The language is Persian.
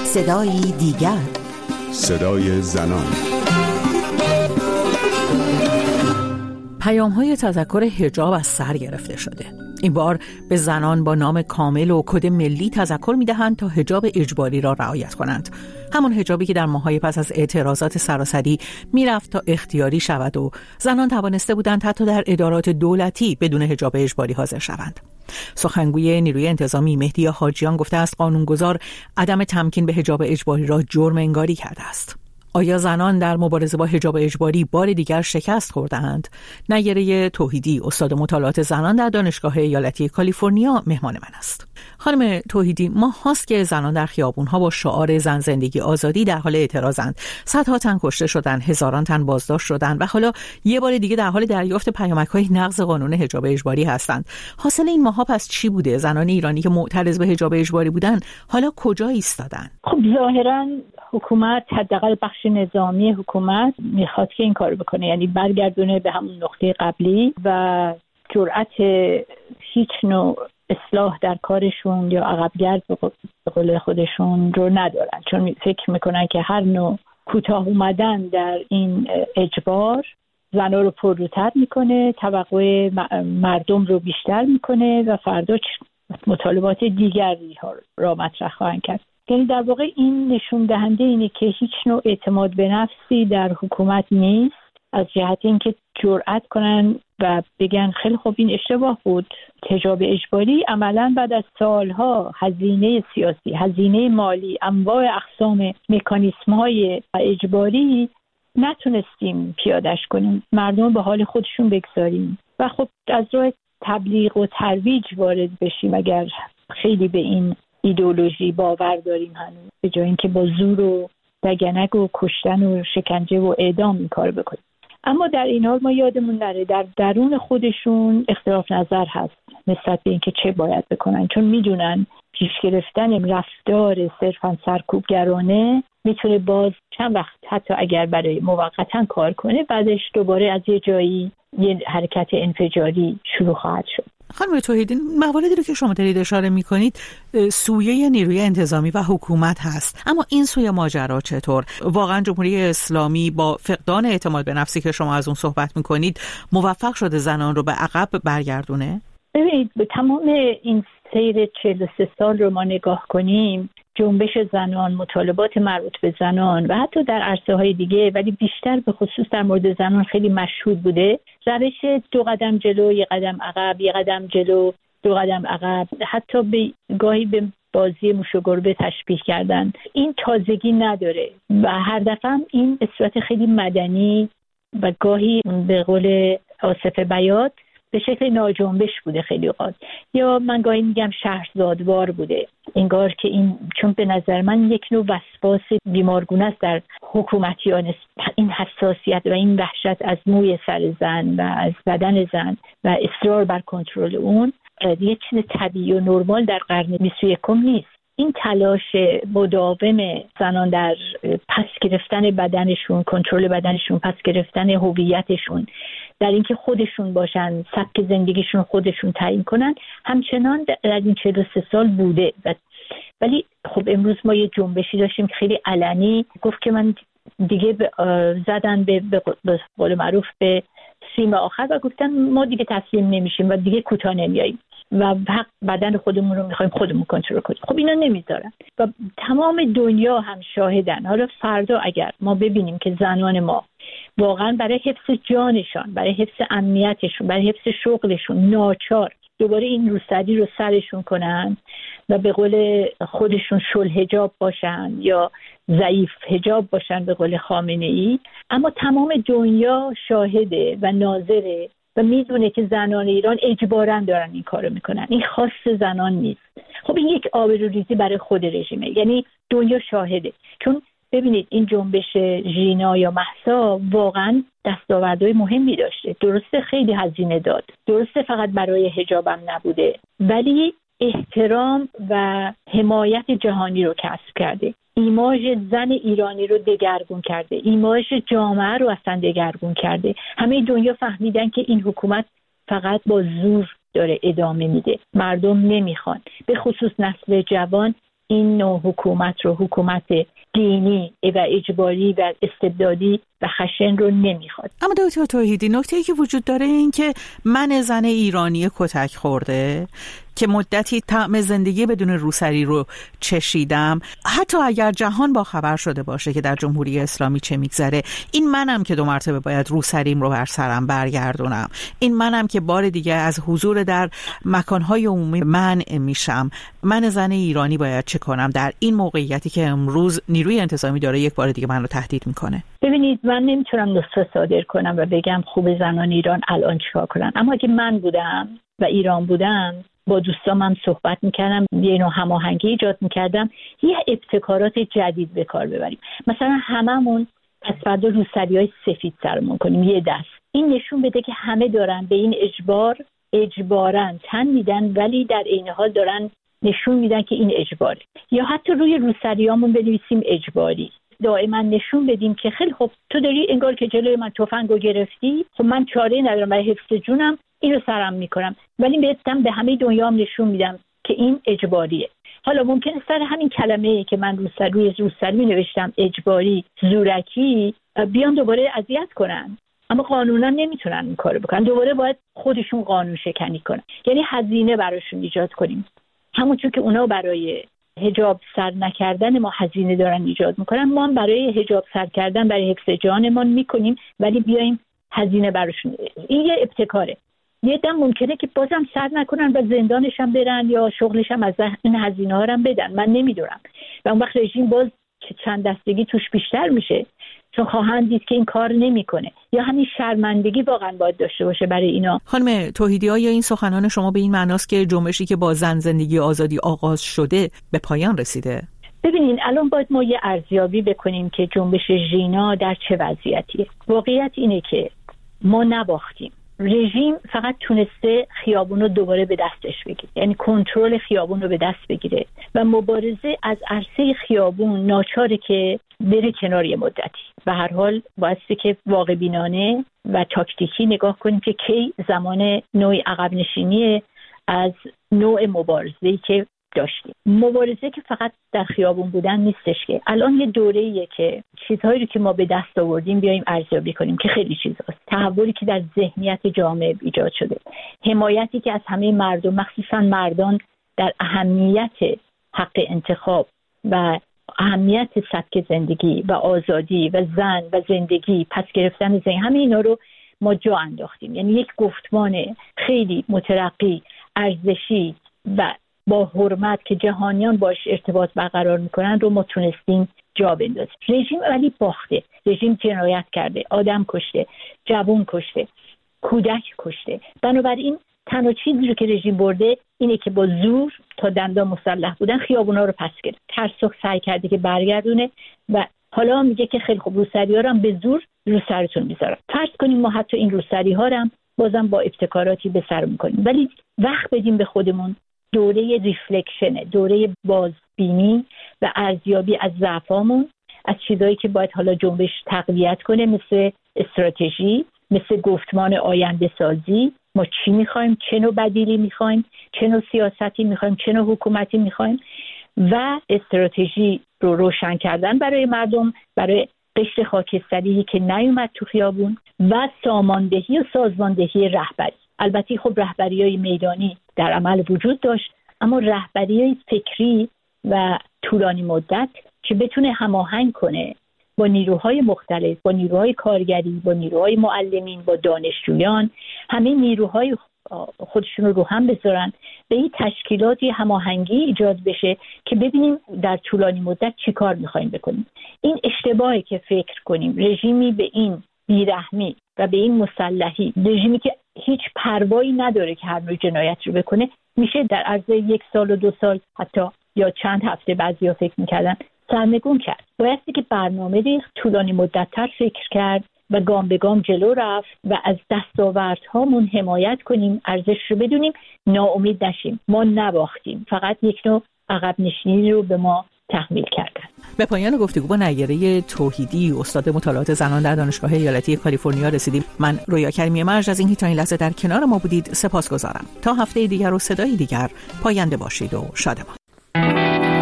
صدایی دیگر، صدای زنان. پیام‌های تذکر حجاب از سر گرفته شده. این بار به زنان با نام کامل و کد ملی تذکر می‌دهند تا حجاب اجباری را رعایت کنند. همون حجابی که در ماه‌های پس از اعتراضات سراسری میرفت تا اختیاری شود و زنان توانسته بودند حتی در ادارات دولتی بدون حجاب اجباری حاضر شوند. سخنگوی نیروی انتظامی مهدی حاجیان گفته است قانونگذار عدم تمکین به حجاب اجباری را جرم انگاری کرده است. آیا زنان در مبارزه با حجاب اجباری بار دیگر شکست خورده‌اند؟ نیره توحیدی، استاد مطالعات زنان در دانشگاه ایالتی کالیفرنیا، مهمان من است. خانم توحیدی، ماه هاست که زنان در خیابون‌ها با شعار زن زندگی آزادی در حال اعتراضند. صدها تن کشته شدند، هزاران تن بازداشت شدند و حالا یه بار دیگه در حال دریافت پیامک‌های نقض قانون حجاب اجباری هستند. حاصل این ماه‌ها پس چی بوده؟ زنان ایرانی که معترض به حجاب اجباری بودند، حالا کجا ایستادن؟ خب ظاهراً حکومت، حداقل بخش نظامی حکومت، میخواد که این کارو بکنه، یعنی برگردونه به همون نقطه قبلی و جرأت هیچ نوع اصلاح در کارشون یا عقبگرد به قول خودشون رو ندارن، چون فکر میکنن که هر نوع کوتاه اومدن در این اجبار زنها رو پرروتر میکنه، توقع مردم رو بیشتر میکنه و فردا مطالبات دیگری ها را مطرح خواهند کرد. یعنی در واقع این نشون دهنده اینه که هیچ نوع اعتماد به نفسی در حکومت نیست، از جهت اینکه جرأت کنن و بگن خیلی خوب این اشتباه بود. حجاب اجباری عملاً بعد از سالها هزینه سیاسی، هزینه مالی، انواع اقسام مکانیسم‌های اجباری نتونستیم پیاده‌اش کنیم، مردم به حال خودشون بگذاریم و خب از راه تبلیغ و ترویج وارد بشیم اگر خیلی به این ایدئولوژی باور داریم هنوز، به جای اینکه با زور و دگنک و کشتن و شکنجه و اعدام این کار بکنیم. اما در این حال ما یادمون نره در درون خودشون اختلاف نظر هست نسبت به اینکه چه باید بکنن، چون میدونن پیش گرفتن رفتار صرفاً سرکوبگرانه میتونه باز چند وقت حتی اگر برای موقتا کار کنه، بعدش دوباره از یه جایی یه حرکت انفجاری شروع خواهد شد. خانم توحیدی، مواردی رو که شما دارید اشاره می‌کنید سویه نیروی انتظامی و حکومت هست، اما این سوی ماجرا چطور؟ واقعا جمهوری اسلامی با فقدان اعتماد به نفسی که شما از اون صحبت می‌کنید موفق شده زنان رو به عقب برگردونه؟ ببینید، به تمام این سیر 43 سال رو ما نگاه کنیم، جنبش زنان، مطالبات مربوط به زنان و حتی در عرصه‌های دیگه، ولی بیشتر به خصوص در مورد زنان خیلی مشهود بوده. روش 2 قدم جلو، 1 قدم عقب، 1 قدم جلو، 2 قدم عقب، حتی گاهی به بازی موش و گربه تشبیه کردن. این تازگی نداره و هر دفعه این به صورت خیلی مدنی و گاهی به قول آصف بیات به شکل ناجنبش بوده خیلی اوقات، یا من گاهی میگم شهرزادوار بوده. انگار که این، چون به نظر من یک نوع وسواس بیمارگونه است در حکومتیان، این حساسیت و این وحشت از موی سر زن و از بدن زن و اصرار بر کنترل اون یک چیز طبیعی و نرمال در قرن 21 نیست. این تلاش مداوم زنان در پس گرفتن بدنشون، کنترل بدنشون، پس گرفتن هویتشون، در اینکه خودشون باشن، سبک زندگیشون خودشون تعیین کنن، همچنان در این 43 سال بوده. ولی خب امروز ما یه جنبشی داشتیم که خیلی علنی گفت که من دیگه زدن به قول معروف به سیم آخر و گفتن ما دیگه تسلیم نمیشیم و دیگه کوتاه نمیاییم و حق بدن خودمون رو میخوایم خودمون کنترل کنیم. خب اینا نمیذارن و تمام دنیا هم شاهدن. حالا فردا اگر ما ببینیم که زنان ما واقعا برای حفظ جانشان، برای حفظ امنیتشون، برای حفظ شغلشون ناچار دوباره این روسری رو سرشون کنن و به قول خودشون شل حجاب باشن یا ضعیف حجاب باشن به قول خامنه‌ای، اما تمام دنیا شاهده و ناظره و میدونه که زنان ایران اجباراً دارن این کارو میکنن، این خاص زنان نیست. خب این یک آبروریزی برای خود رژیمه، یعنی دنیا شاهده. چون ببینید این جنبش ژینا یا مهسا واقعا دستاوردهای مهمی داشته، درسته خیلی هزینه داد، درسته فقط برای حجابم نبوده، ولی احترام و حمایت جهانی رو کسب کرده، ایماژ زن ایرانی رو دگرگون کرده، ایماژ جامعه رو اصلا دگرگون کرده. همه دنیا فهمیدن که این حکومت فقط با زور داره ادامه میده، مردم نمیخوان، به خصوص نسل جوان این نوع حکومت رو حکومت دینی و اجباری و استبدادی و خشن رو نمیخواد. اما دکتر توحیدی، نکته‌ای که وجود داره این که من زن ایرانی کتک خورده که مدتی طعم زندگی بدون روسری رو چشیدم، حتی اگر جهان با خبر شده باشه که در جمهوری اسلامی چه میگذره، این منم که 2 مرتبه باید روسریم رو بر سرم برگردونم، این منم که بار دیگه از حضور در مکانهای عمومی منع میشم. من زن ایرانی باید چه کنم در این موقعیتی که امروز نیروی انتظامی داره یک بار دیگه من رو تهدید میکنه؟ ببینید، من نمیتونم نسخه صادر کنم و بگم خوب زنان ایران الان چیکار کنن، اما اگه من بودم و ایران بودم با دوستامم صحبت میکردم، یه نوع هماهنگی ایجاد میکردم، یه ابتکارات جدید به کار ببریم. مثلا هممون از فردا روسری‌های سفید سرمون کنیم یه دست. این نشون بده که همه دارن به این اجباراً تن میدن، ولی در عین حال دارن نشون میدن که این اجباره. یا حتی روی روسریامون بنویسیم اجباری. دائما نشون بدیم که خیلی خب تو داری انگار که جلوی من تفنگو گرفتی، خب من چاره‌ای ندارم برای حفظ جونم، اینو سرم میکنم، ولی بهتم به همه دنیا هم نشون میدم که این اجباریه. حالا ممکنه سر همین کلمه‌ای که من روی روسری نوشتم اجباری، زورکی، بیان دوباره اذیت کنن، اما قانونا نمیتونن این کارو بکنن، دوباره باید خودشون قانون شکنی کنن. یعنی هزینه براشون ایجاد کنیم، همونطور که اونا برای حجاب سر نکردن ما هزینه دارن ایجاد میکنن، ما هم برای حجاب سر کردن، برای حفظ جانمان میکنیم، ولی بیایم هزینه براشون. این یه ابتکاره. یه دم ممکنه که بازم سر نکنن و زندانش هم برن یا شغلش هم از این هزینه ها هم بدن، من نمیدونم. و اون وقت رژیم باز چند دستگی توش بیشتر میشه، چون خواهند دید که این کار نمیکنه. یا همین شرمندگی واقعا باید داشته باشه برای اینا. خانم توحیدی، آیا این سخنان شما به این معناست که جنبشی که با زن زندگی آزادی آغاز شده به پایان رسیده؟ ببینین، الان باید ما یه ارزیابی بکنیم که جنبش ژینا در چه وضعیتیه. واقعیت اینه که ما نباختیم. رژیم فقط تونسته خیابون رو دوباره به دستش بگیره، یعنی کنترل خیابون رو به دست بگیره و مبارزه از عرصه خیابون ناچاره که بره کنار یه مدتی. به هر حال بایستی که واقع بینانه و تاکتیکی نگاه کنیم که کی زمان نوعی عقب نشینی از نوع مبارزه‌ای که داشتیم. مبارزه که فقط در خیابون بودن نیستش، که الان یه دوره‌ایه که چیزهایی رو که ما به دست آوردیم بیایم ارزیابی کنیم که خیلی چیزاست. تحولی که در ذهنیت جامعه ایجاد شده، حمایتی که از همه مردم، مخصوصا مردان، در اهمیت حق انتخاب و اهمیت سبک زندگی و آزادی و زن و زندگی، پس گرفتن زندگی، همه اینا رو ما جا انداختیم. یعنی یک گفتمان خیلی مترقی، ارزشی و با حرمت که جهانیان باش ارتباط برقرار میکنن رو ما تونستیم جا بندازیم. رژیم ولی باخته، رژیم جنایت کرده، آدم کشته، جوان کشته، کودک کشته. بنابراین تنها چیزی رو که رژیم برده اینه که با زور تا دندان مسلح بودن خیابونا رو پس گرفت. ترسک سعی کرده که برگردونه و حالا میگه که خیلی خوب روسری‌ها رو هم به زور رو سرتون میذارم. فرض کنیم ما حتی این روسری‌ها رو هم بازم با ابتکاراتی به سر میکنیم، ولی وقت بدیم به خودمون. دوره ریفلکشنه، دوره بازبینی و ارزیابی از ضعفامون، از چیزایی که باید حالا جنبش تقویت کنه، مثل استراتژی، مثل گفتمان آینده سازی. ما چی میخوایم، چه نوع بدیلی میخوایم، چه نوع سیاستی میخوایم، چه نوع حکومتی میخوایم، و استراتژی رو روشن کردن برای مردم، برای قشر خاکستری که نیومد تو خیابون، و ساماندهی و سازماندهی رهبری. البته خب رهبری‌های میدانی در عمل وجود داشت، اما رهبری‌های فکری و طولانی مدت که بتونه هماهنگ کنه با نیروهای مختلف، با نیروهای کارگری، با نیروهای معلمین، با دانشجویان، همه نیروهای خودشون رو هم بذارن به این تشکیلاتی هماهنگی ایجاد بشه که ببینیم در طولانی مدت چی کار می‌خوایم بکنیم. این اشتباهی که فکر کنیم رژیمی به این بیرحمی و به این مسلحی، رژیمی که هیچ پروایی نداره که هر نوع جنایت رو بکنه، میشه در عرض 1 سال و 2 سال حتی یا چند هفته بعضیا فکر میکردن سرنگون کرد. بایستی که برنامه ریخت، طولانی مدت‌تر فکر کرد و گام به گام جلو رفت و از دستاوردهامون حمایت کنیم، ارزش رو بدونیم، ناامید نشیم. ما نباختیم، فقط یک نوع عقب نشینی رو به ما تحمیل کردن. به پایان گفتگو با نیره توحیدی، استاد مطالعات زنان در دانشگاه ایالتی کالیفرنیا رسیدیم. من رویا کریمی مرج از اینکه تا این لحظه در کنار ما بودید سپاسگزارم. تا هفته دیگر و صدای دیگر پاینده باشید و شادمان.